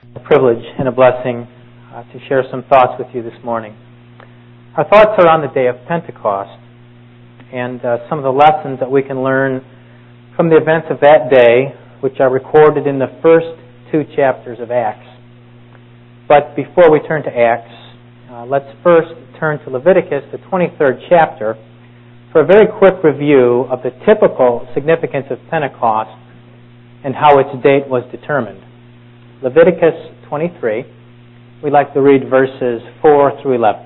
A privilege and a blessing to share some thoughts with you this morning. Our thoughts are on the day of Pentecost and some of the lessons that we can learn from the events of that day, which are recorded in the first two chapters of Acts. But before we turn to Acts, let's first turn to Leviticus, the 23rd chapter, for a very quick review of the typical significance of Pentecost and how its date was determined. Leviticus 23, we'd like to read verses 4 through 11.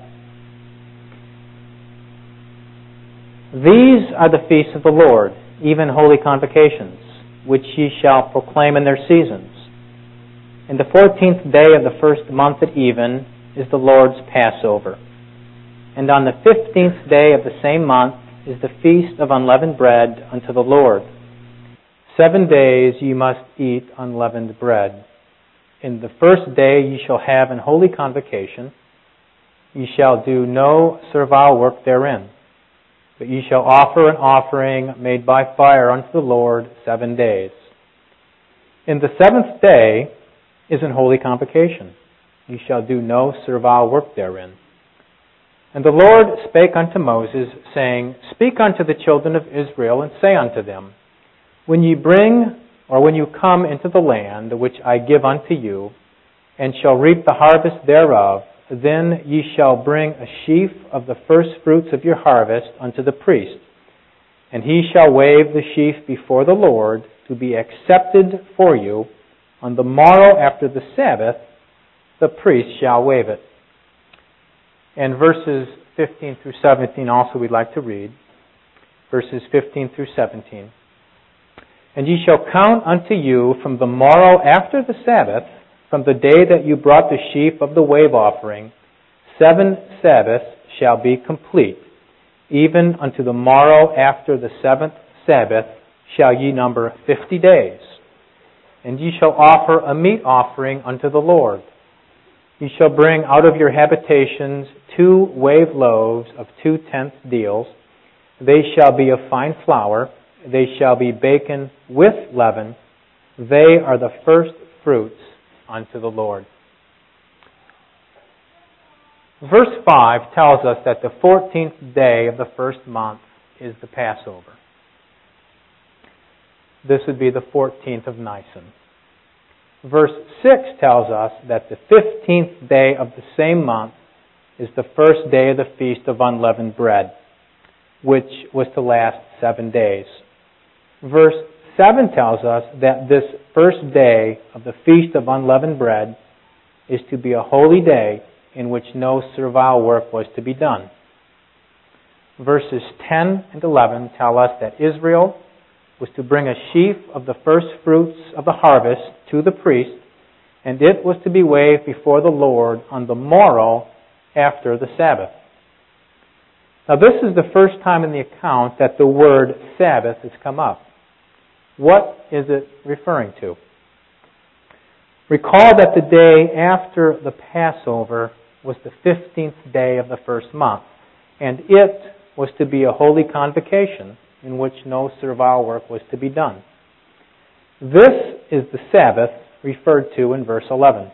These are the feasts of the Lord, even holy convocations, which ye shall proclaim in their seasons. In the 14th day of the first month at even is the Lord's Passover. And on the 15th day of the same month is the feast of unleavened bread unto the Lord. 7 days ye must eat unleavened bread. In the first day ye shall have an holy convocation. Ye shall do no servile work therein, but ye shall offer an offering made by fire unto the Lord 7 days. In the 7th day is an holy convocation. Ye shall do no servile work therein. And the Lord spake unto Moses, saying, Speak unto the children of Israel, and say unto them, When ye come into the land which I give unto you, and shall reap the harvest thereof, then ye shall bring a sheaf of the first fruits of your harvest unto the priest. And he shall wave the sheaf before the Lord to be accepted for you. On the morrow after the Sabbath, the priest shall wave it. And verses 15 through 17 also we'd like to read. Verses 15 through 17. And ye shall count unto you from the morrow after the Sabbath, from the day that you brought the sheaf of the wave offering, 7 Sabbaths shall be complete. Even unto the morrow after the 7th Sabbath shall ye number 50 days. And ye shall offer a meat offering unto the Lord. Ye shall bring out of your habitations 2 wave loaves of 2/10 deals. They shall be of fine flour. They shall be baken with leaven. They are the first fruits unto the Lord. Verse 5 tells us that the 14th day of the first month is the Passover. This would be the 14th of Nisan. Verse 6 tells us that the 15th day of the same month is the first day of the Feast of Unleavened Bread, which was to last 7 days. Verse 7 tells us that this first day of the Feast of Unleavened Bread is to be a holy day in which no servile work was to be done. Verses 10 and 11 tell us that Israel was to bring a sheaf of the first fruits of the harvest to the priest, and it was to be waved before the Lord on the morrow after the Sabbath. Now this is the first time in the account that the word Sabbath has come up. What is it referring to? Recall that the day after the Passover was the 15th day of the first month, and it was to be a holy convocation in which no servile work was to be done. This is the Sabbath referred to in verse 11.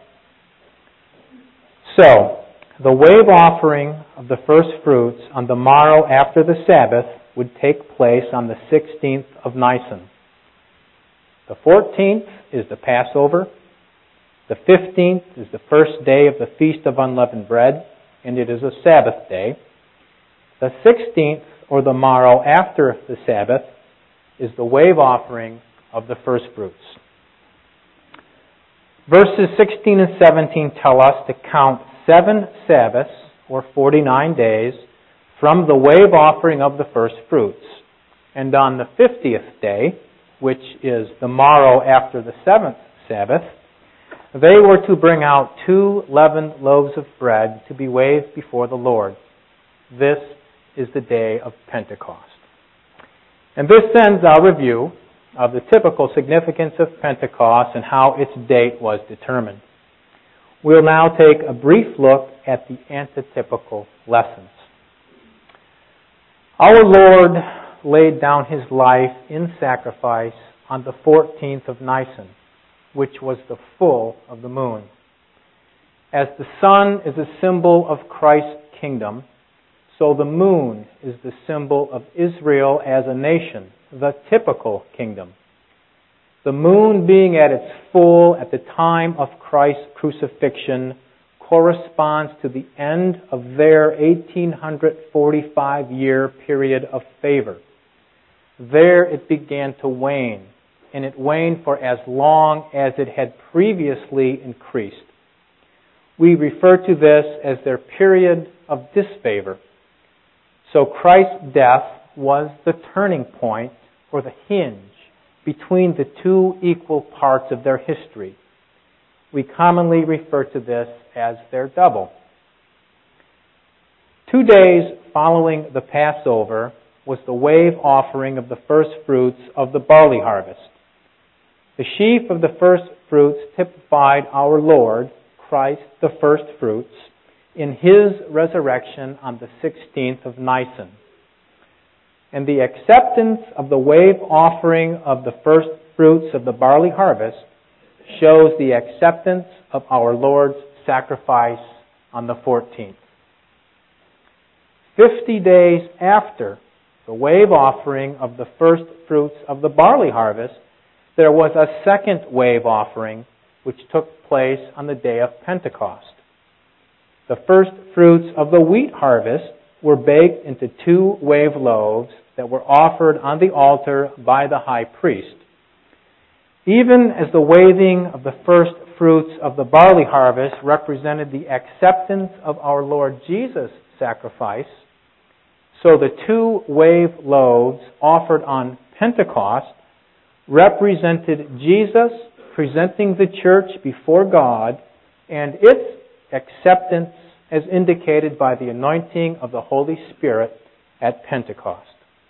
So, the wave offering of the first fruits on the morrow after the Sabbath would take place on the 16th of Nisan. The 14th is the Passover. The 15th is the first day of the Feast of Unleavened Bread, and it is a Sabbath day. The 16th, or the morrow after the Sabbath, is the wave offering of the first fruits. Verses 16 and 17 tell us to count 7 Sabbaths, or 49 days, from the wave offering of the first fruits. And on the 50th day, which is the morrow after the 7th Sabbath, they were to bring out 2 leavened loaves of bread to be waved before the Lord. This is the day of Pentecost. And this ends our review of the typical significance of Pentecost and how its date was determined. We'll now take a brief look at the antitypical lessons. Our Lord laid down His life in sacrifice on the 14th of Nisan, which was the full of the moon. As the sun is a symbol of Christ's kingdom, so the moon is the symbol of Israel as a nation, the typical kingdom. The moon being at its full at the time of Christ's crucifixion corresponds to the end of their 1845-year period of favor. There it began to wane, and it waned for as long as it had previously increased. We refer to this as their period of disfavor. So Christ's death was the turning point or the hinge between the two equal parts of their history. We commonly refer to this as their double. 2 days following the Passover was the wave offering of the first fruits of the barley harvest. The sheaf of the first fruits typified our Lord, Christ, the first fruits, in His resurrection on the 16th of Nisan. And the acceptance of the wave offering of the first fruits of the barley harvest shows the acceptance of our Lord's sacrifice on the 14th. 50 days after the wave offering of the first fruits of the barley harvest, there was a second wave offering which took place on the day of Pentecost. The first fruits of the wheat harvest were baked into 2 wave loaves that were offered on the altar by the high priest. Even as the waving of the first fruits of the barley harvest represented the acceptance of our Lord Jesus' sacrifice, so the 2 wave loaves offered on Pentecost represented Jesus presenting the church before God and its acceptance as indicated by the anointing of the Holy Spirit at Pentecost.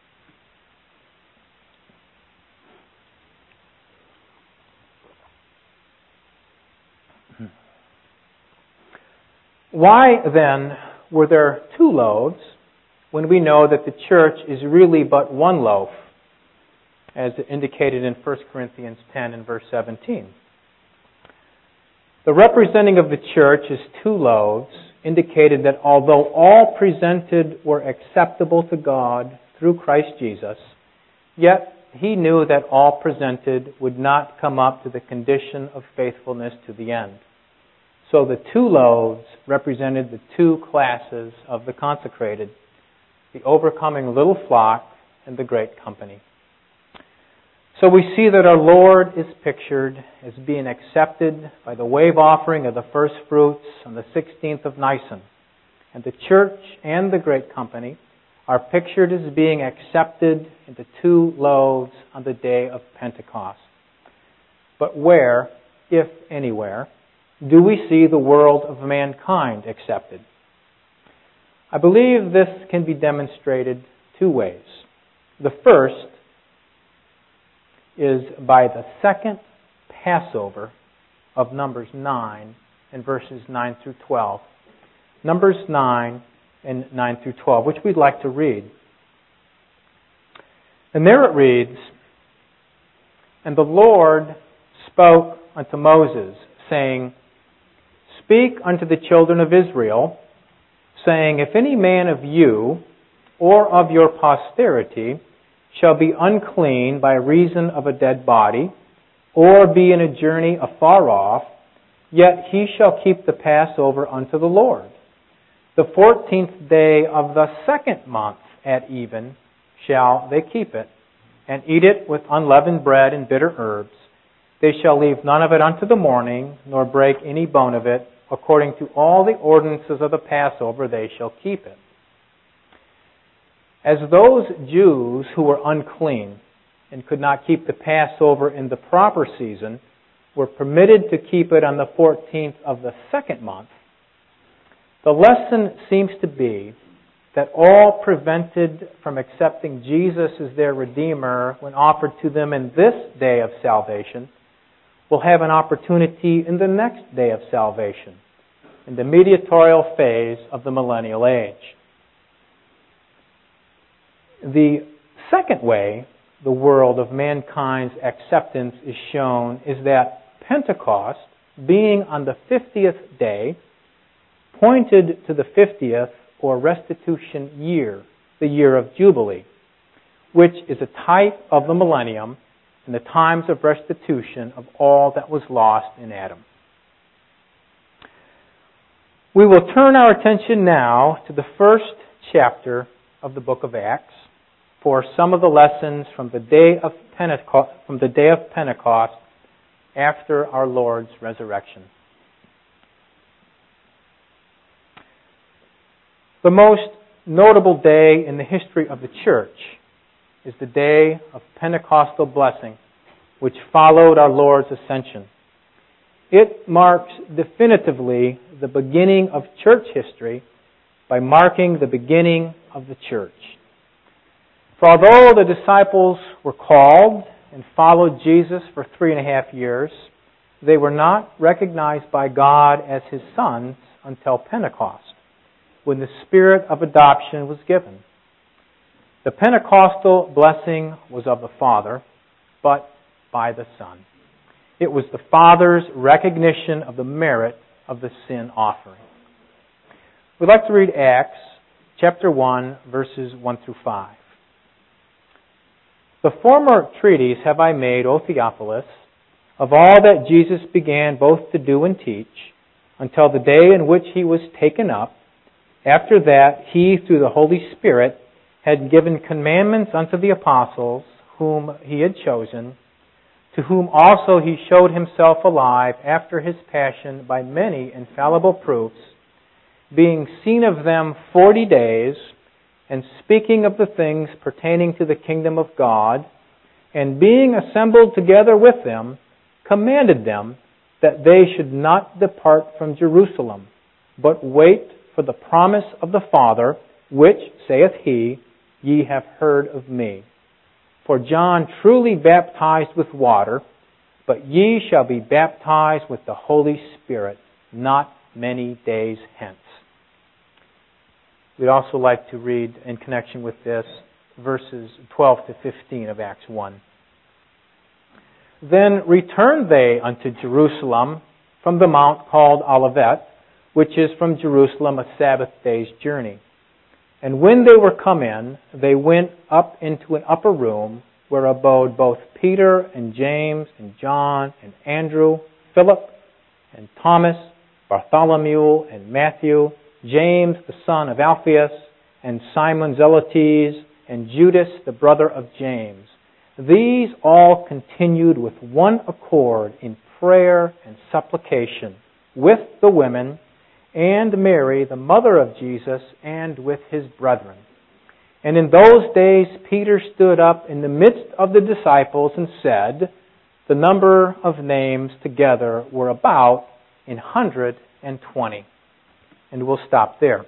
Why then were there 2 loaves when we know that the church is really but 1 loaf, as indicated in 1 Corinthians 10 and verse 17? The representing of the church as 2 loaves indicated that although all presented were acceptable to God through Christ Jesus, yet He knew that all presented would not come up to the condition of faithfulness to the end. So the 2 loaves represented the 2 classes of the consecrated, the overcoming little flock and the great company. So we see that our Lord is pictured as being accepted by the wave offering of the first fruits on the 16th of Nisan. And the church and the great company are pictured as being accepted into 2 loaves on the day of Pentecost. But where, if anywhere, do we see the world of mankind accepted? I believe this can be demonstrated 2 ways. The first is by the second Passover of Numbers 9 and verses 9 through 12. Numbers 9 and 9 through 12, which we'd like to read. And there it reads, "And the Lord spoke unto Moses, saying, Speak unto the children of Israel, saying, If any man of you or of your posterity shall be unclean by reason of a dead body, or be in a journey afar off, yet he shall keep the Passover unto the Lord. The 14th day of the 2nd month at even shall they keep it, and eat it with unleavened bread and bitter herbs. They shall leave none of it unto the morning, nor break any bone of it. According to all the ordinances of the Passover, they shall keep it." As those Jews who were unclean and could not keep the Passover in the proper season were permitted to keep it on the 14th of the 2nd month, the lesson seems to be that all prevented from accepting Jesus as their Redeemer when offered to them in this day of salvation will have an opportunity in the next day of salvation, in the mediatorial phase of the millennial age. The second way the world of mankind's acceptance is shown is that Pentecost, being on the 50th day pointed to the 50th or restitution year, the year of Jubilee, which is a type of the millennium and the times of restitution of all that was lost in Adam. We will turn our attention now to the first chapter of the book of Acts for some of the lessons from the day of Pentecost after our Lord's resurrection. The most notable day in the history of the church is the day of Pentecostal blessing, which followed our Lord's ascension. It marks definitively the beginning of church history by marking the beginning of the church. For although the disciples were called and followed Jesus for 3.5 years, they were not recognized by God as His sons until Pentecost, when the Spirit of adoption was given. The Pentecostal blessing was of the Father, but by the Son. It was the Father's recognition of the merit of the sin offering. We'd like to read Acts chapter 1, verses 1 through 5. The former treatise have I made, O Theophilus, of all that Jesus began both to do and teach, until the day in which He was taken up. After that, He, through the Holy Spirit, had given commandments unto the apostles, whom He had chosen, to whom also He showed Himself alive after His passion by many infallible proofs, being seen of them 40 days, and speaking of the things pertaining to the kingdom of God, and being assembled together with them, commanded them that they should not depart from Jerusalem, but wait for the promise of the Father, which, saith He, ye have heard of me. For John truly baptized with water, but ye shall be baptized with the Holy Spirit not many days hence. We'd also like to read, in connection with this, verses 12 to 15 of Acts 1. Then returned they unto Jerusalem from the mount called Olivet, which is from Jerusalem a Sabbath day's journey. And when they were come in, they went up into an upper room, where abode both Peter and James and John and Andrew, Philip and Thomas, Bartholomew and Matthew, James the son of Alphaeus, and Simon Zelotes, and Judas the brother of James. These all continued with one accord in prayer and supplication with the women, and Mary, the mother of Jesus, and with his brethren. And in those days Peter stood up in the midst of the disciples and said, the number of names together were about 120. And we'll stop there.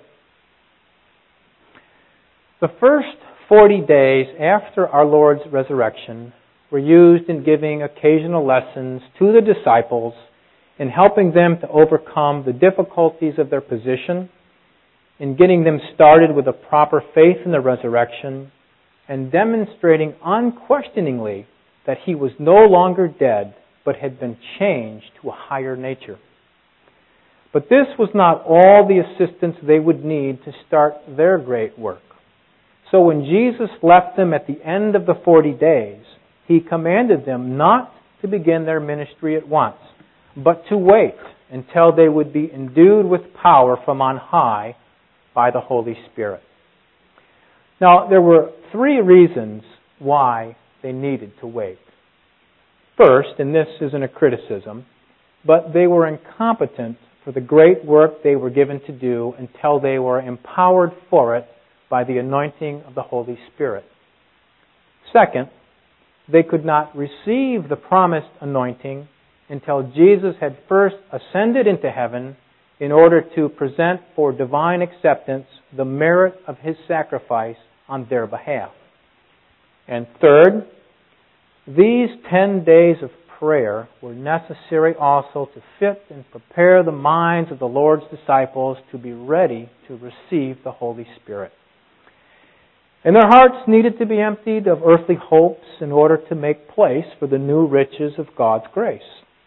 The first 40 days after our Lord's resurrection were used in giving occasional lessons to the disciples, in helping them to overcome the difficulties of their position, in getting them started with a proper faith in the resurrection, and demonstrating unquestioningly that He was no longer dead, but had been changed to a higher nature. But this was not all the assistance they would need to start their great work. So when Jesus left them at the end of the 40 days, He commanded them not to begin their ministry at once, but to wait until they would be endued with power from on high by the Holy Spirit. Now, there were 3 reasons why they needed to wait. First, and this isn't a criticism, but they were incompetent for the great work they were given to do until they were empowered for it by the anointing of the Holy Spirit. Second, they could not receive the promised anointing until Jesus had first ascended into heaven in order to present for divine acceptance the merit of His sacrifice on their behalf. And third, these 10 days of prayer were necessary also to fit and prepare the minds of the Lord's disciples to be ready to receive the Holy Spirit. And their hearts needed to be emptied of earthly hopes in order to make place for the new riches of God's grace.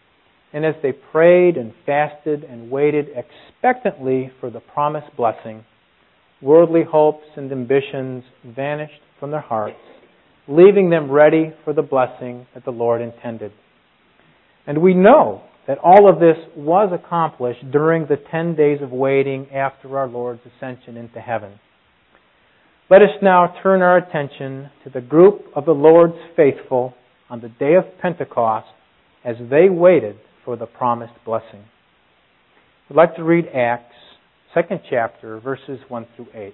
And as they prayed and fasted and waited expectantly for the promised blessing, worldly hopes and ambitions vanished from their hearts, leaving them ready for the blessing that the Lord intended. And we know that all of this was accomplished during the 10 days of waiting after our Lord's ascension into heaven. Let us now turn our attention to the group of the Lord's faithful on the day of Pentecost as they waited for the promised blessing. I'd like to read Acts, 2nd chapter, verses 1 through 8.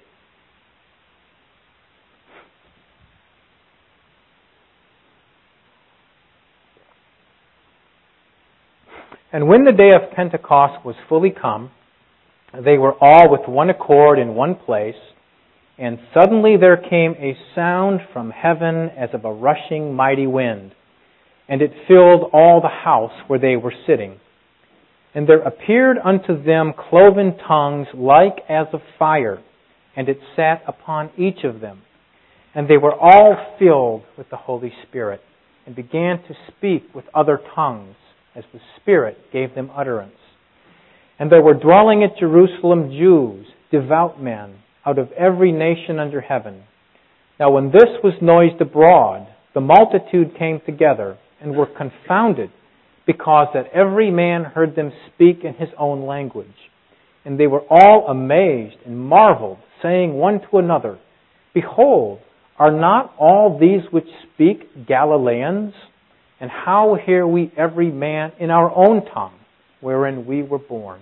And when the day of Pentecost was fully come, they were all with one accord in one place, and suddenly there came a sound from heaven as of a rushing mighty wind, and it filled all the house where they were sitting. And there appeared unto them cloven tongues like as of fire, and it sat upon each of them. And they were all filled with the Holy Spirit, and began to speak with other tongues, as the Spirit gave them utterance. And there were dwelling at Jerusalem Jews, devout men, out of every nation under heaven. Now when this was noised abroad, the multitude came together, and were confounded, because that every man heard them speak in his own language. And they were all amazed and marveled, saying one to another, Behold, are not all these which speak Galileans? And how hear we every man in our own tongue, wherein we were born?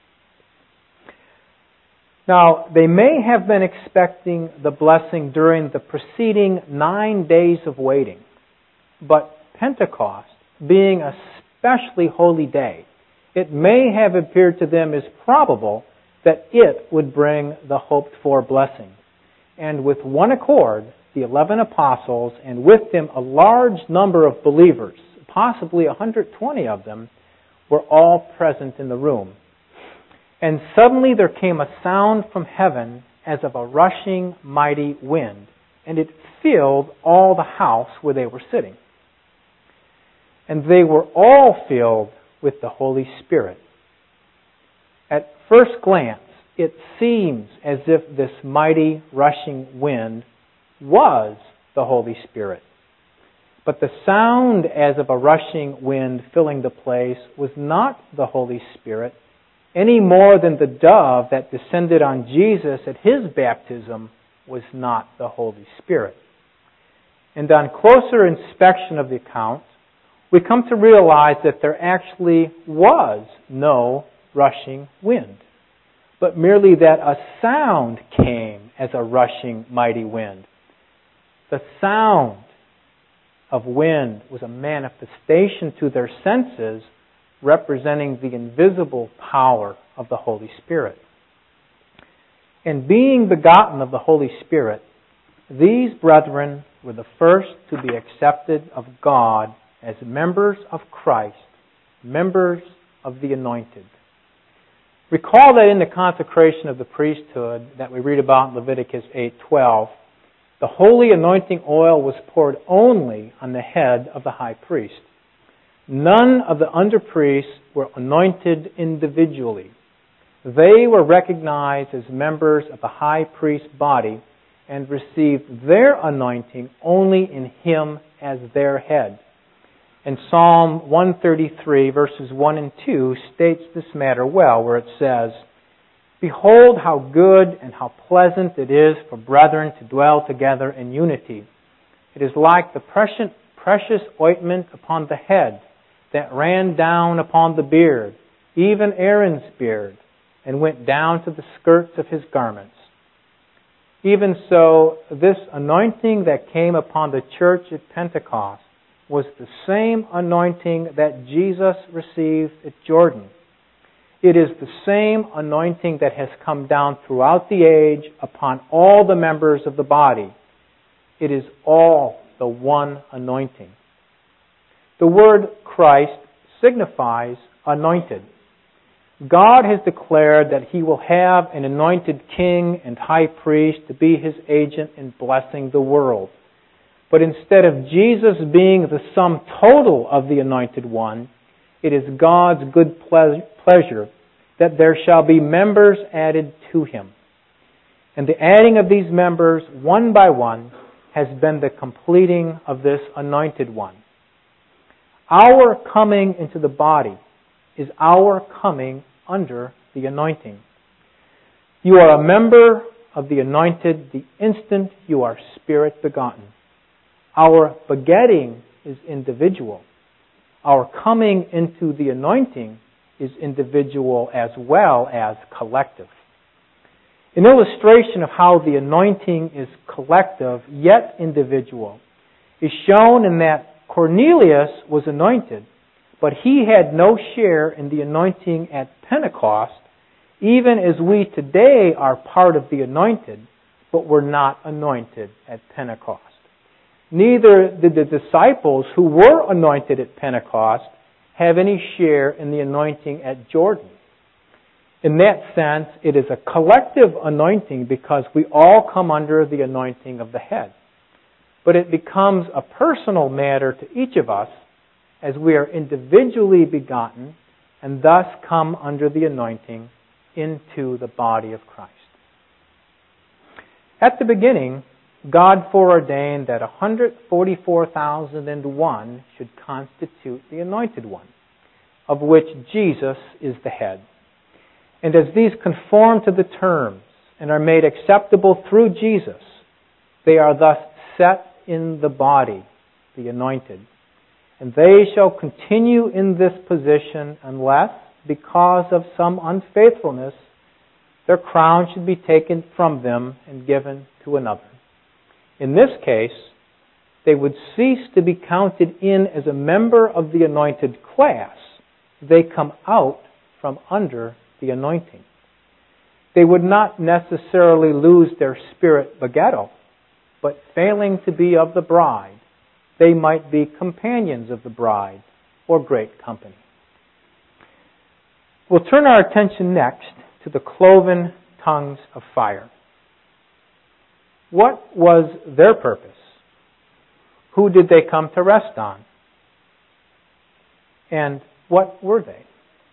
Now, they may have been expecting the blessing during the preceding 9 days of waiting, but Pentecost, being a especially holy day, it may have appeared to them as probable that it would bring the hoped-for blessing. And with one accord, the 11 apostles, and with them a large number of believers, possibly 120 of them, were all present in the room. And suddenly there came a sound from heaven as of a rushing mighty wind, and it filled all the house where they were sitting. And they were all filled with the Holy Spirit. At first glance, it seems as if this mighty rushing wind was the Holy Spirit. But the sound as of a rushing wind filling the place was not the Holy Spirit, any more than the dove that descended on Jesus at His baptism was not the Holy Spirit. And on closer inspection of the account, we come to realize that there actually was no rushing wind, but merely that a sound came as a rushing mighty wind. The sound of wind was a manifestation to their senses representing the invisible power of the Holy Spirit. And being begotten of the Holy Spirit, these brethren were the first to be accepted of God as members of Christ, members of the anointed. Recall that in the consecration of the priesthood that we read about in Leviticus 8:12, the holy anointing oil was poured only on the head of the high priest. None of the underpriests were anointed individually. They were recognized as members of the high priest's body and received their anointing only in him as their head. And Psalm 133, verses 1 and 2, states this matter well, where it says, Behold how good and how pleasant it is for brethren to dwell together in unity. It is like the precious ointment upon the head that ran down upon the beard, even Aaron's beard, and went down to the skirts of his garments. Even so, this anointing that came upon the church at Pentecost was the same anointing that Jesus received at Jordan. It is the same anointing that has come down throughout the age upon all the members of the body. It is all the one anointing. The word Christ signifies anointed. God has declared that He will have an anointed king and high priest to be His agent in blessing the world. But instead of Jesus being the sum total of the anointed one, it is God's good pleasure that there shall be members added to Him. And the adding of these members one by one has been the completing of this anointed one. Our coming into the body is our coming under the anointing. You are a member of the anointed the instant you are Spirit begotten. Our begetting is individual. Our coming into the anointing is individual as well as collective. An illustration of how the anointing is collective yet individual is shown in that Cornelius was anointed, but he had no share in the anointing at Pentecost, even as we today are part of the anointed, but were not anointed at Pentecost. Neither did the disciples who were anointed at Pentecost have any share in the anointing at Jordan. In that sense, it is a collective anointing because we all come under the anointing of the head. But it becomes a personal matter to each of us as we are individually begotten and thus come under the anointing into the body of Christ. At the beginning, God foreordained that 144,001 should constitute the anointed one, of which Jesus is the head. And as these conform to the terms and are made acceptable through Jesus, they are thus set in the body, the anointed. And they shall continue in this position unless, because of some unfaithfulness, their crown should be taken from them and given to another. In this case, they would cease to be counted in as a member of the anointed class. They come out from under the anointing. They would not necessarily lose their spirit begetto, but failing to be of the bride, they might be companions of the bride or great company. We'll turn our attention next to the cloven tongues of fire. What was their purpose? Who did they come to rest on? And what were they?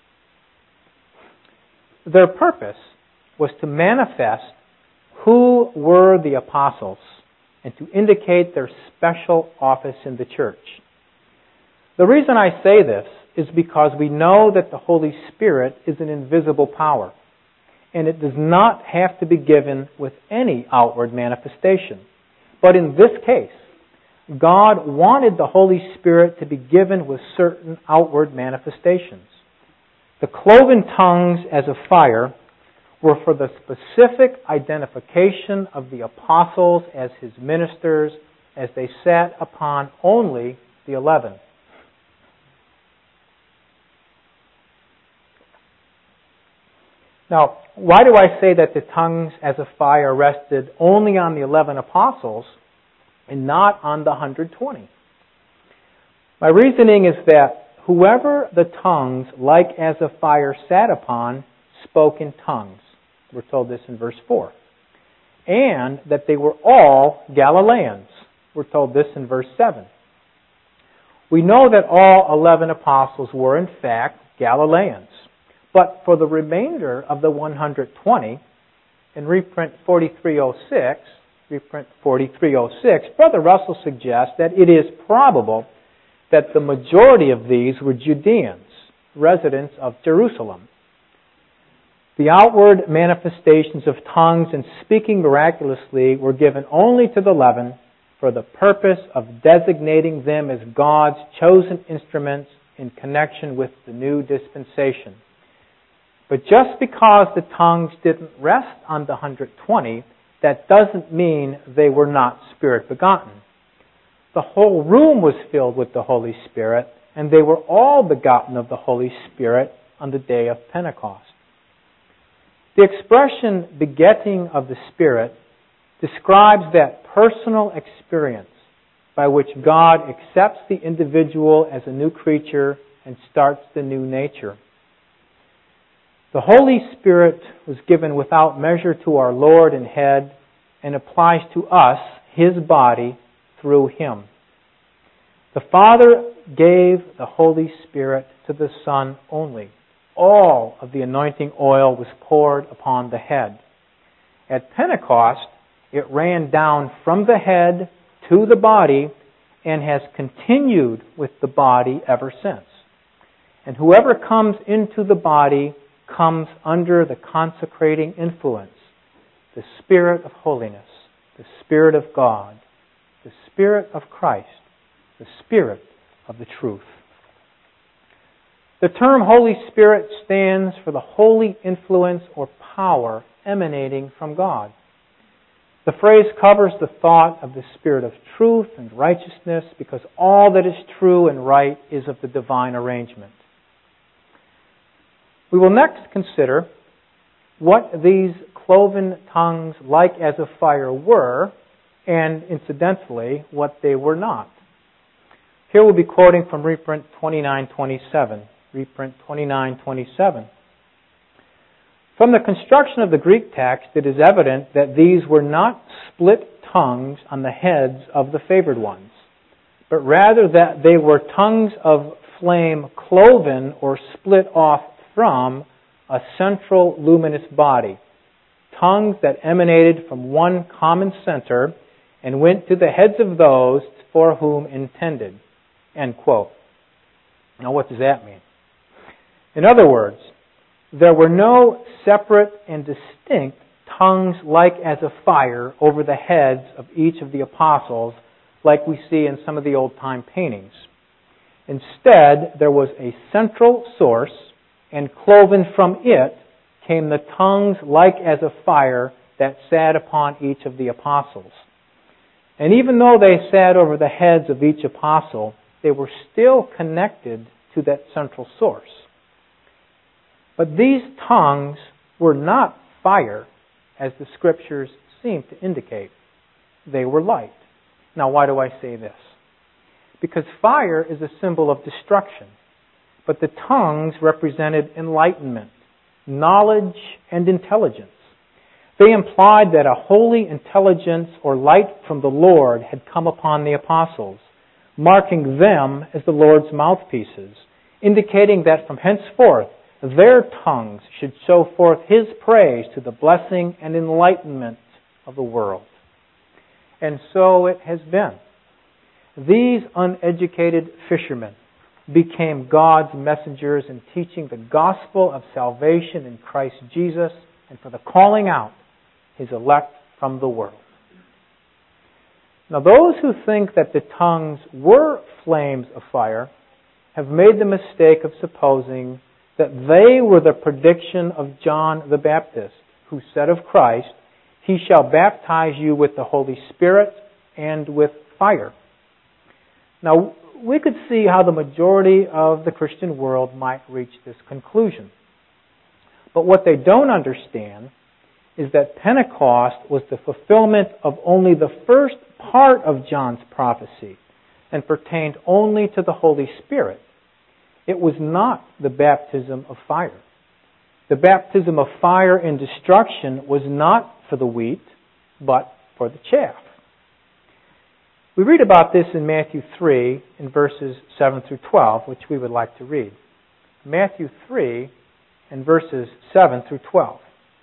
Their purpose was to manifest who were the apostles and to indicate their special office in the church. The reason I say this is because we know that the Holy Spirit is an invisible power, and it does not have to be given with any outward manifestation. But in this case, God wanted the Holy Spirit to be given with certain outward manifestations. The cloven tongues as of fire were for the specific identification of the apostles as His ministers as they sat upon only the 11. Now, why do I say that the tongues as of fire rested only on the 11 apostles and not on the 120? My reasoning is that whoever the tongues like as of fire sat upon spoke in tongues. We're told this in verse 4. And that they were all Galileans. We're told this in verse 7. We know that all 11 apostles were in fact Galileans. But for the remainder of the 120, in reprint 4306, Brother Russell suggests that it is probable that the majority of these were Judeans, residents of Jerusalem. The outward manifestations of tongues and speaking miraculously were given only to the 11 for the purpose of designating them as God's chosen instruments in connection with the new dispensation. But just because the tongues didn't rest on the 120, that doesn't mean they were not Spirit begotten. The whole room was filled with the Holy Spirit, and they were all begotten of the Holy Spirit on the day of Pentecost. The expression begetting of the Spirit describes that personal experience by which God accepts the individual as a new creature and starts the new nature. The Holy Spirit was given without measure to our Lord and Head and applies to us, His body, through Him. The Father gave the Holy Spirit to the Son only. All of the anointing oil was poured upon the head. At Pentecost, it ran down from the head to the body and has continued with the body ever since. And whoever comes into the body comes under the consecrating influence, the Spirit of holiness, the Spirit of God, the Spirit of Christ, the Spirit of the truth. The term Holy Spirit stands for the holy influence or power emanating from God. The phrase covers the thought of the Spirit of truth and righteousness because all that is true and right is of the divine arrangement. We will next consider what these cloven tongues like as of fire were, and incidentally, what they were not. Here we'll be quoting from reprint 2927. Reprint 2927. From the construction of the Greek text, it is evident that these were not split tongues on the heads of the favored ones, but rather that they were tongues of flame cloven or split off from a central luminous body, tongues that emanated from one common center and went to the heads of those for whom intended. End quote. Now what does that mean? In other words, there were no separate and distinct tongues like as of fire over the heads of each of the apostles like we see in some of the old-time paintings. Instead, there was a central source, and cloven from it came the tongues like as of fire that sat upon each of the apostles. And even though they sat over the heads of each apostle, they were still connected to that central source. But these tongues were not fire, as the Scriptures seem to indicate. They were light. Now, why do I say this? Because fire is a symbol of destruction, but the tongues represented enlightenment, knowledge, and intelligence. They implied that a holy intelligence or light from the Lord had come upon the apostles, marking them as the Lord's mouthpieces, indicating that from henceforth their tongues should show forth His praise to the blessing and enlightenment of the world. And so it has been. These uneducated fishermen became God's messengers in teaching the gospel of salvation in Christ Jesus and for the calling out His elect from the world. Now those who think that the tongues were flames of fire have made the mistake of supposing that they were the prediction of John the Baptist, who said of Christ, "He shall baptize you with the Holy Spirit and with fire." Now, we could see how the majority of the Christian world might reach this conclusion. But what they don't understand is that Pentecost was the fulfillment of only the first part of John's prophecy and pertained only to the Holy Spirit. It was not the baptism of fire. The baptism of fire and destruction was not for the wheat, but for the chaff. We read about this in Matthew 3 in verses 7 through 12, which we would like to read. Matthew 3 and verses 7 through 12.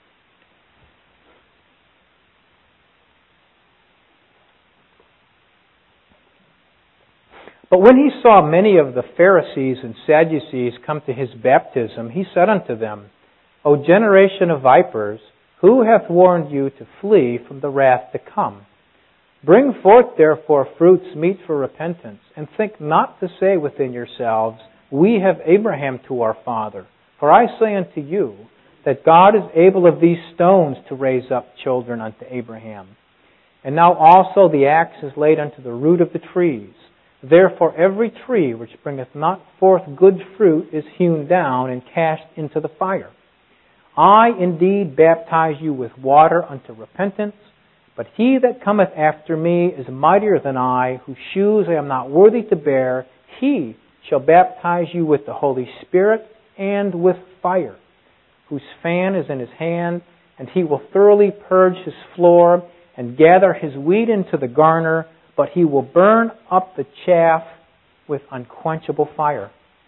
But when He saw many of the Pharisees and Sadducees come to His baptism, He said unto them, O generation of vipers, who hath warned you to flee from the wrath to come? Bring forth therefore fruits meet for repentance, and think not to say within yourselves, We have Abraham to our father. For I say unto you, that God is able of these stones to raise up children unto Abraham. And now also the axe is laid unto the root of the trees. Therefore every tree which bringeth not forth good fruit is hewn down and cast into the fire. I indeed baptize you with water unto repentance, but He that cometh after me is mightier than I, whose shoes I am not worthy to bear. He shall baptize you with the Holy Spirit and with fire, whose fan is in His hand, and He will thoroughly purge His floor and gather His wheat into the garner, but He will burn up the chaff with unquenchable fire.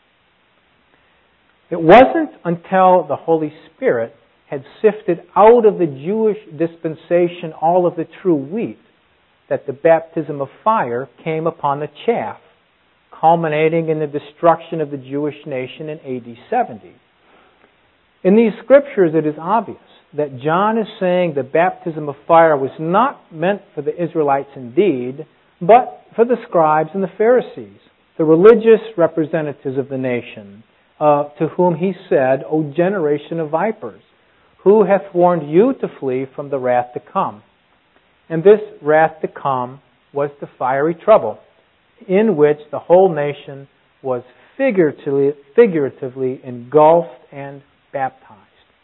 It wasn't until the Holy Spirit had sifted out of the Jewish dispensation all of the true wheat that the baptism of fire came upon the chaff, culminating in the destruction of the Jewish nation in AD 70. In these scriptures, it is obvious that John is saying the baptism of fire was not meant for the Israelites indeed, but for the scribes and the Pharisees, the religious representatives of the nation, to whom he said, O generation of vipers, who hath warned you to flee from the wrath to come? And this wrath to come was the fiery trouble, in which the whole nation was figuratively engulfed and baptized.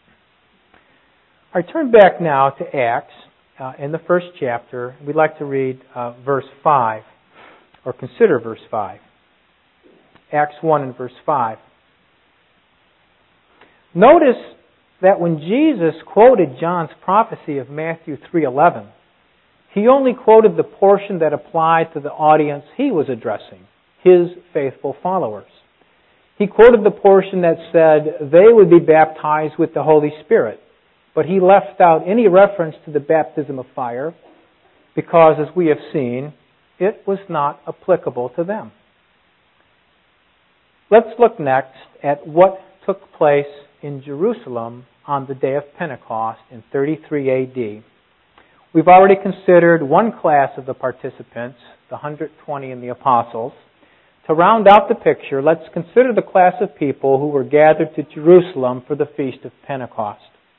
I turn back now to Acts in the first chapter. We'd like to read verse 5, or consider verse 5. Acts 1 and verse 5. Notice that when Jesus quoted John's prophecy of Matthew 3:11, he only quoted the portion that applied to the audience he was addressing, his faithful followers. He quoted the portion that said they would be baptized with the Holy Spirit, but he left out any reference to the baptism of fire because, as we have seen, it was not applicable to them. Let's look next at what took place in Jerusalem on the day of Pentecost in 33 AD. We've already considered one class of the participants, the 120 and the apostles. To round out the picture, let's consider the class of people who were gathered to Jerusalem for the Feast of Pentecost.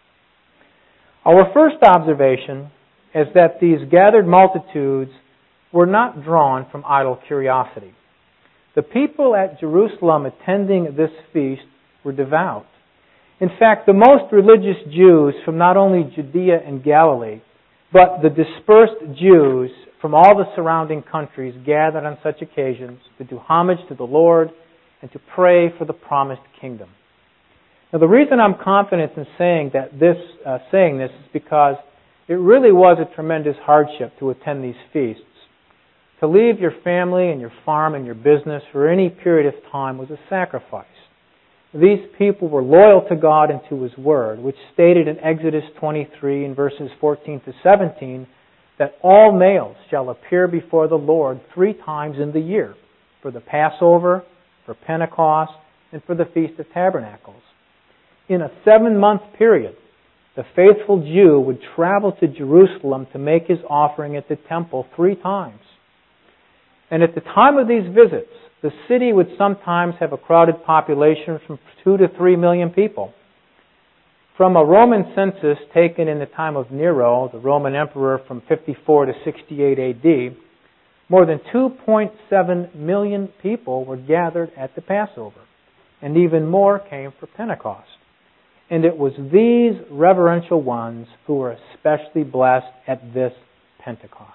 Our first observation is that these gathered multitudes were not drawn from idle curiosity. The people at Jerusalem attending this feast were devout. In fact, the most religious Jews from not only Judea and Galilee, but the dispersed Jews from all the surrounding countries gathered on such occasions to do homage to the Lord and to pray for the promised kingdom. Now, the reason I'm confident in saying this is because it really was a tremendous hardship to attend these feasts. To leave your family and your farm and your business for any period of time was a sacrifice. These people were loyal to God and to His Word, which stated in Exodus 23 in verses 14 to 17 that all males shall appear before the Lord 3 times in the year, for the Passover, for Pentecost, and for the Feast of Tabernacles. In a 7-month period, the faithful Jew would travel to Jerusalem to make his offering at the temple 3 times. And at the time of these visits, the city would sometimes have a crowded population from 2 to 3 million people. From a Roman census taken in the time of Nero, the Roman emperor from 54 to 68 AD, more than 2.7 million people were gathered at the Passover, and even more came for Pentecost. And it was these reverential ones who were especially blessed at this Pentecost.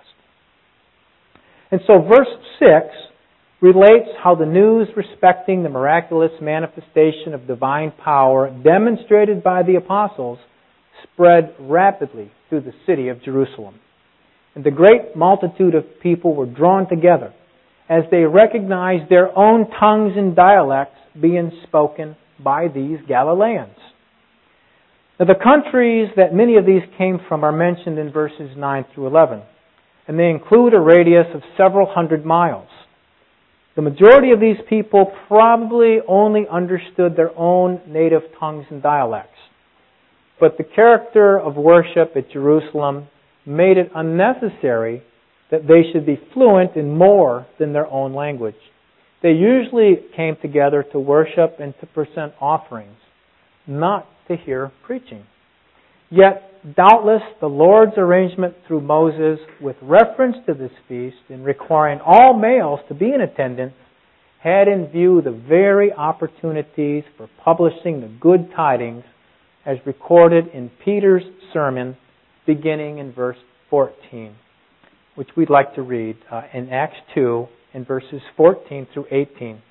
And so verse 6 relates how the news respecting the miraculous manifestation of divine power demonstrated by the apostles spread rapidly through the city of Jerusalem. And the great multitude of people were drawn together as they recognized their own tongues and dialects being spoken by these Galileans. Now, the countries that many of these came from are mentioned in verses 9 through 11, and they include a radius of several hundred miles. The majority of these people probably only understood their own native tongues and dialects. But the character of worship at Jerusalem made it unnecessary that they should be fluent in more than their own language. They usually came together to worship and to present offerings, not to hear preaching. Yet, doubtless, the Lord's arrangement through Moses with reference to this feast in requiring all males to be in attendance had in view the very opportunities for publishing the good tidings as recorded in Peter's sermon beginning in verse 14, which we'd like to read in Acts 2 in verses 14 through 18.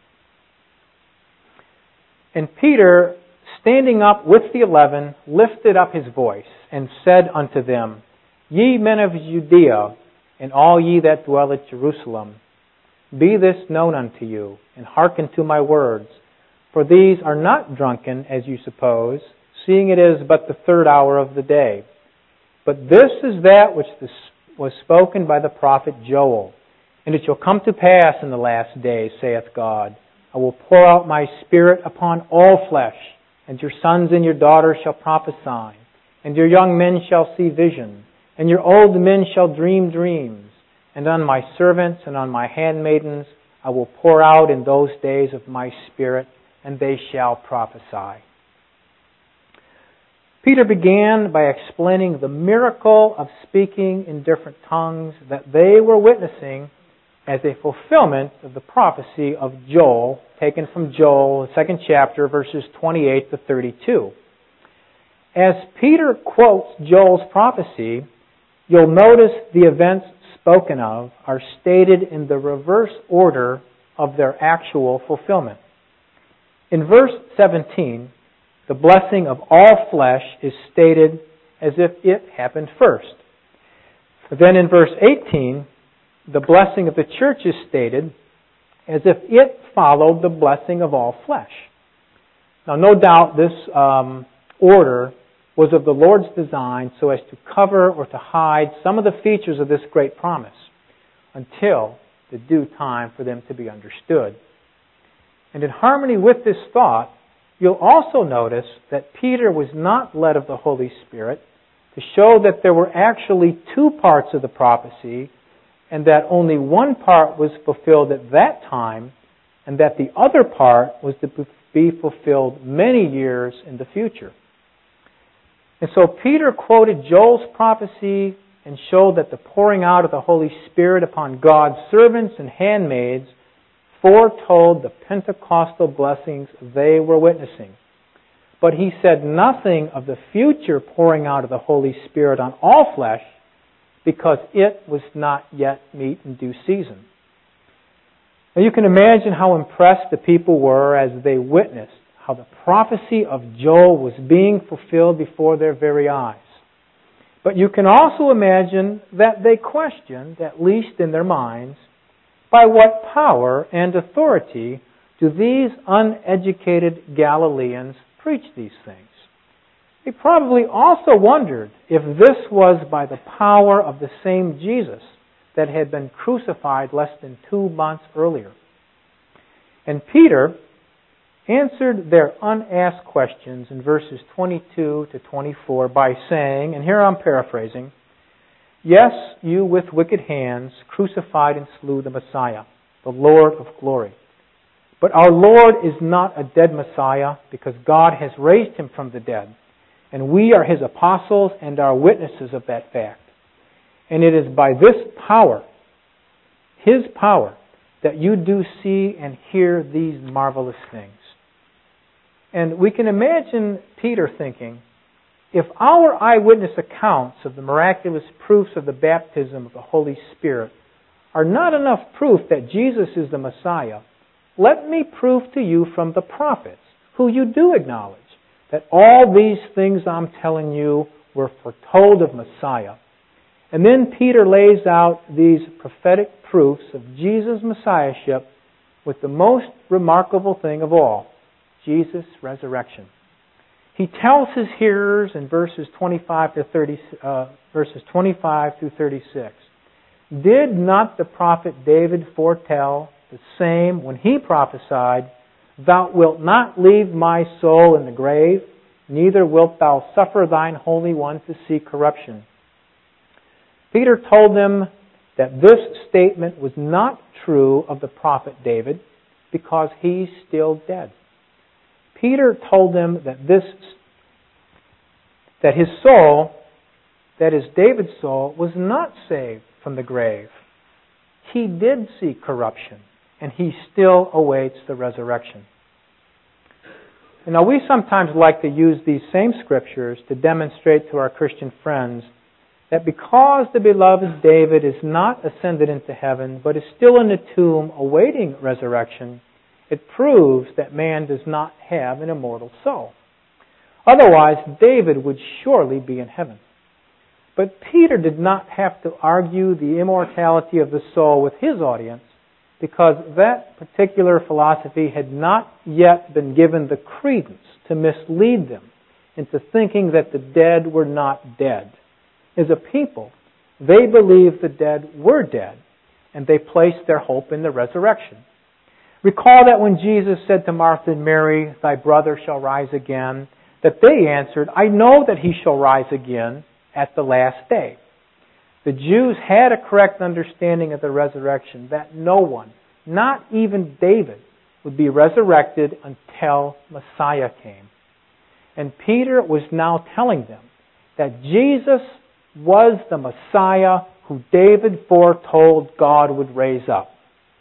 And Peter, standing up with the 11, lifted up his voice and said unto them, Ye men of Judea, and all ye that dwell at Jerusalem, Be this known unto you, and hearken to my words. For these are not drunken, as you suppose, seeing it is but the third hour of the day. But this is that which was spoken by the prophet Joel. And it shall come to pass in the last days, saith God, I will pour out my Spirit upon all flesh, and your sons and your daughters shall prophesy, and your young men shall see vision, and your old men shall dream dreams. And on my servants and on my handmaidens I will pour out in those days of my Spirit, and they shall prophesy. Peter began by explaining the miracle of speaking in different tongues that they were witnessing as a fulfillment of the prophecy of Joel, taken from Joel, the 2nd chapter, verses 28 to 32. As Peter quotes Joel's prophecy, you'll notice the events spoken of are stated in the reverse order of their actual fulfillment. In verse 17, the blessing of all flesh is stated as if it happened first. But then in verse 18, the blessing of the church is stated as if it followed the blessing of all flesh. Now, no doubt this order was of the Lord's design so as to cover or to hide some of the features of this great promise until the due time for them to be understood. And in harmony with this thought, you'll also notice that Peter was not led of the Holy Spirit to show that there were actually two parts of the prophecy and that only one part was fulfilled at that time and that the other part was to be fulfilled many years in the future. And so Peter quoted Joel's prophecy and showed that the pouring out of the Holy Spirit upon God's servants and handmaids foretold the Pentecostal blessings they were witnessing. But he said nothing of the future pouring out of the Holy Spirit on all flesh because it was not yet meet in due season. Now you can imagine how impressed the people were as they witnessed how the prophecy of Joel was being fulfilled before their very eyes. But you can also imagine that they questioned, at least in their minds, by what power and authority do these uneducated Galileans preach these things? They probably also wondered if this was by the power of the same Jesus that had been crucified less than 2 months earlier. And Peter answered their unasked questions in verses 22 to 24 by saying, and here I'm paraphrasing, Yes, you with wicked hands crucified and slew the Messiah, the Lord of glory. But our Lord is not a dead Messiah because God has raised him from the dead, and we are his apostles and are witnesses of that fact. And it is by this power, his power, that you do see and hear these marvelous things. And we can imagine Peter thinking, if our eyewitness accounts of the miraculous proofs of the baptism of the Holy Spirit are not enough proof that Jesus is the Messiah, let me prove to you from the prophets, who you do acknowledge, that all these things I'm telling you were foretold of Messiah. And then Peter lays out these prophetic proofs of Jesus' Messiahship with the most remarkable thing of all, Jesus' resurrection. He tells his hearers in verses 25 through 36, Did not the prophet David foretell the same when he prophesied, Thou wilt not leave my soul in the grave, neither wilt thou suffer thine Holy One to see corruption. Peter told them that this statement was not true of the prophet David because he's still dead. Peter told them that his soul, that is David's soul, was not saved from the grave. He did see corruption, and he still awaits the resurrection. And now we sometimes like to use these same scriptures to demonstrate to our Christian friends that because the beloved David is not ascended into heaven, but is still in the tomb awaiting resurrection, it proves that man does not have an immortal soul. Otherwise, David would surely be in heaven. But Peter did not have to argue the immortality of the soul with his audience because that particular philosophy had not yet been given the credence to mislead them into thinking that the dead were not dead. As a people, they believed the dead were dead, and they placed their hope in the resurrection. Recall that when Jesus said to Martha and Mary, "Thy brother shall rise again," that they answered, "I know that he shall rise again at the last day." The Jews had a correct understanding of the resurrection, that no one, not even David, would be resurrected until Messiah came. And Peter was now telling them that Jesus was the Messiah who David foretold God would raise up.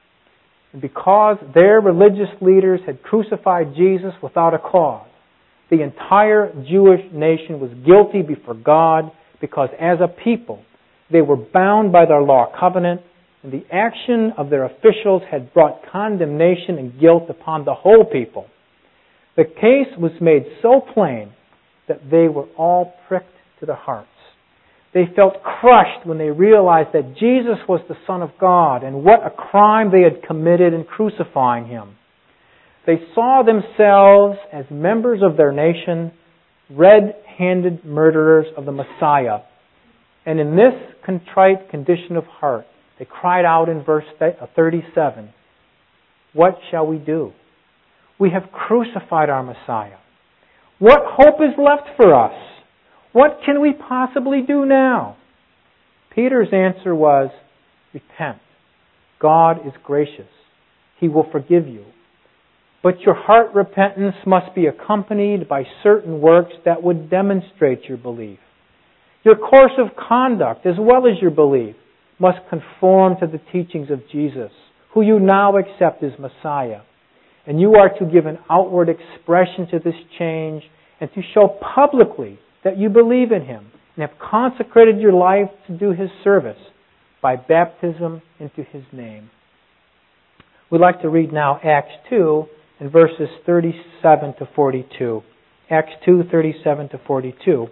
And because their religious leaders had crucified Jesus without a cause, the entire Jewish nation was guilty before God because as a people, they were bound by their law covenant, and the action of their officials had brought condemnation and guilt upon the whole people. The case was made so plain that they were all pricked to their hearts. They felt crushed when they realized that Jesus was the Son of God and what a crime they had committed in crucifying Him. They saw themselves as members of their nation, red-handed murderers of the Messiah. And in this contrite condition of heart, they cried out in verse 37, "What shall we do? We have crucified our Messiah. What hope is left for us? What can we possibly do now?" Peter's answer was, "Repent. God is gracious. He will forgive you. But your heart repentance must be accompanied by certain works that would demonstrate your belief. Your course of conduct, as well as your belief, must conform to the teachings of Jesus, who you now accept as Messiah. And you are to give an outward expression to this change and to show publicly that you believe in Him and have consecrated your life to do His service by baptism into His name." We'd like to read now Acts 2 in verses 37 to 42. Acts 2, 37 to 42.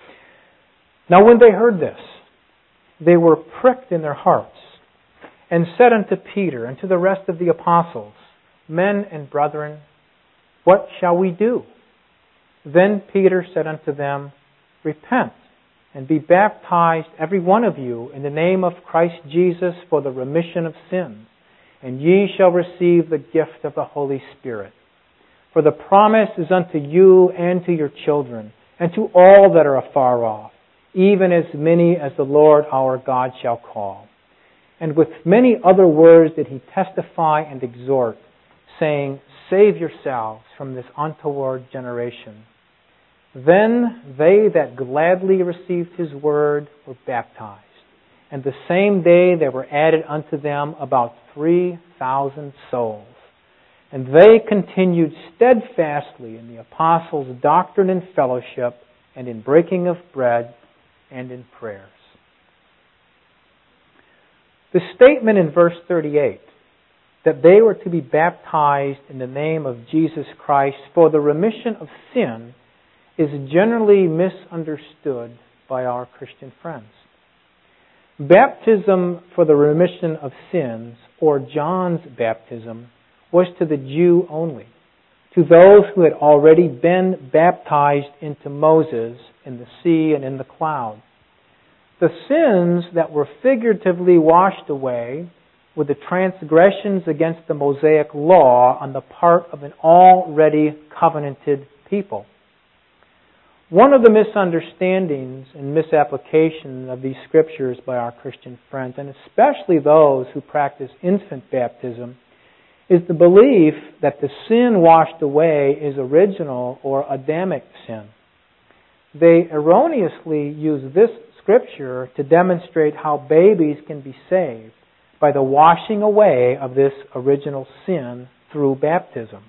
"Now when they heard this, they were pricked in their hearts, and said unto Peter and to the rest of the apostles, 'Men and brethren, what shall we do?' Then Peter said unto them, 'Repent, and be baptized every one of you in the name of Christ Jesus for the remission of sins, and ye shall receive the gift of the Holy Spirit. For the promise is unto you and to your children, and to all that are afar off, even as many as the Lord our God shall call.' And with many other words did he testify and exhort, saying, 'Save yourselves from this untoward generation.' Then they that gladly received his word were baptized. And the same day there were added unto them about 3,000 souls. And they continued steadfastly in the apostles' doctrine and fellowship, and in breaking of bread, and in prayers." The statement in verse 38 that they were to be baptized in the name of Jesus Christ for the remission of sin is generally misunderstood by our Christian friends. Baptism for the remission of sins, or John's baptism, was to the Jew only, to those who had already been baptized into Moses in the sea and in the cloud. The sins that were figuratively washed away were the transgressions against the Mosaic law on the part of an already covenanted people. One of the misunderstandings and misapplication of these scriptures by our Christian friends, and especially those who practice infant baptism, is the belief that the sin washed away is original or Adamic sin. They erroneously use this scripture to demonstrate how babies can be saved by the washing away of this original sin through baptism.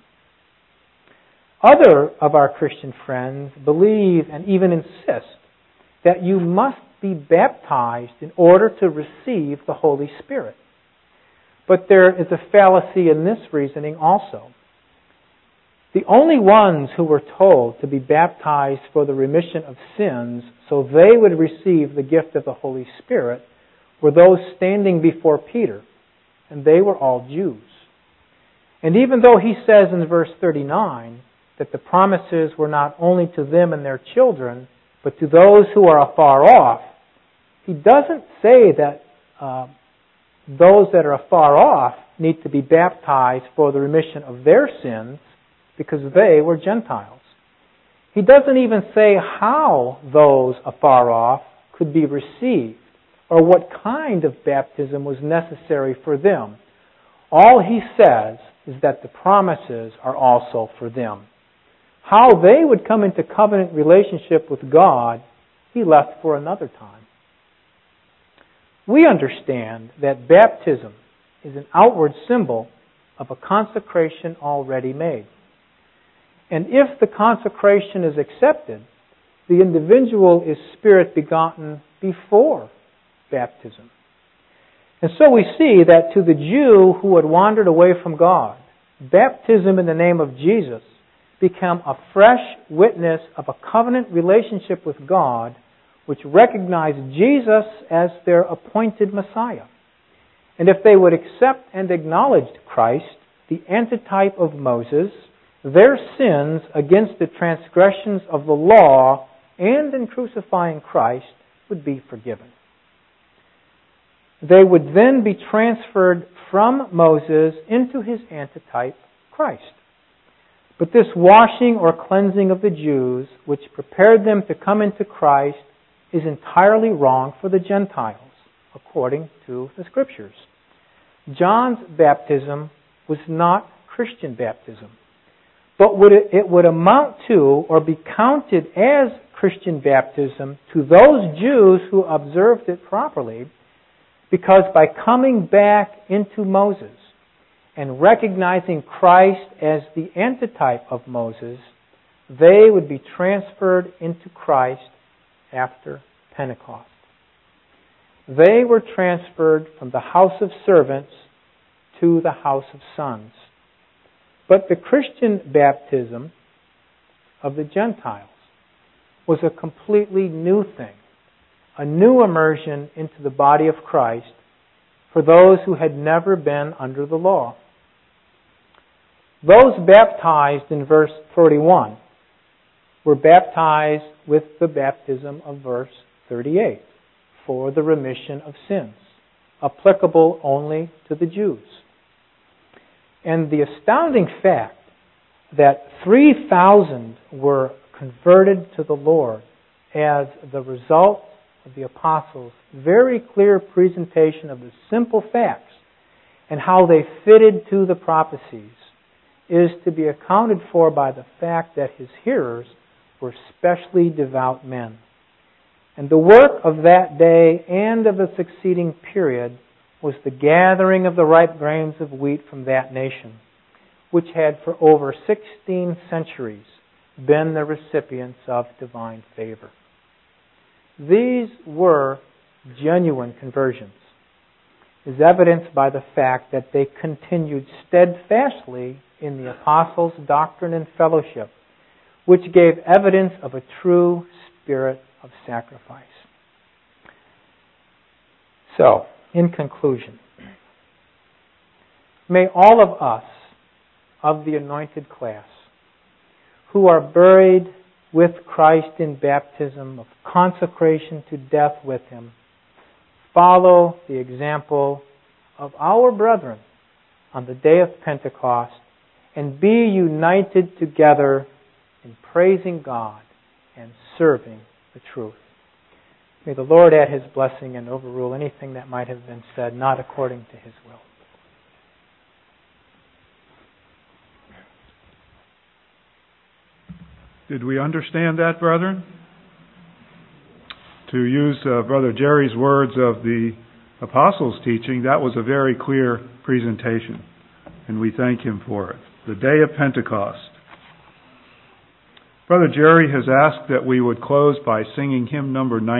Other of our Christian friends believe and even insist that you must be baptized in order to receive the Holy Spirit. But there is a fallacy in this reasoning also. The only ones who were told to be baptized for the remission of sins so they would receive the gift of the Holy Spirit were those standing before Peter, and they were all Jews. And even though he says in verse 39 that the promises were not only to them and their children, but to those who are afar off, he doesn't say that those that are afar off need to be baptized for the remission of their sins because they were Gentiles. He doesn't even say how those afar off could be received or what kind of baptism was necessary for them. All he says is that the promises are also for them. How they would come into covenant relationship with God, he left for another time. We understand that baptism is an outward symbol of a consecration already made. And if the consecration is accepted, the individual is Spirit begotten before baptism. And so we see that to the Jew who had wandered away from God, baptism in the name of Jesus became a fresh witness of a covenant relationship with God which recognized Jesus as their appointed Messiah. And if they would accept and acknowledge Christ, the antitype of Moses, their sins against the transgressions of the law and in crucifying Christ would be forgiven. They would then be transferred from Moses into his antitype, Christ. But this washing or cleansing of the Jews, which prepared them to come into Christ, is entirely wrong for the Gentiles, according to the Scriptures. John's baptism was not Christian baptism, but it would amount to or be counted as Christian baptism to those Jews who observed it properly, because by coming back into Moses and recognizing Christ as the antitype of Moses, they would be transferred into Christ after Pentecost. They were transferred from the house of servants to the house of sons. But the Christian baptism of the Gentiles was a completely new thing, a new immersion into the body of Christ for those who had never been under the law. Those baptized in verse 41 were baptized with the baptism of verse 38 for the remission of sins, applicable only to the Jews. And the astounding fact that 3,000 were converted to the Lord as the result of the apostles' very clear presentation of the simple facts and how they fitted to the prophecies is to be accounted for by the fact that his hearers were specially devout men. And the work of that day and of the succeeding period was the gathering of the ripe grains of wheat from that nation, which had for over 16 centuries been the recipients of divine favor. These were genuine conversions, as evidenced by the fact that they continued steadfastly in the apostles' doctrine and fellowship, which gave evidence of a true spirit of sacrifice. So, in conclusion, may all of us of the anointed class who are buried with Christ in baptism of consecration to death with Him follow the example of our brethren on the day of Pentecost and be united together in praising God and serving the truth. May the Lord add His blessing and overrule anything that might have been said not according to His will. Did we understand that, brethren? To use Brother Jerry's words of the Apostles' teaching, that was a very clear presentation, and we thank him for it. The day of Pentecost. Brother Jerry has asked that we would close by singing hymn number 90.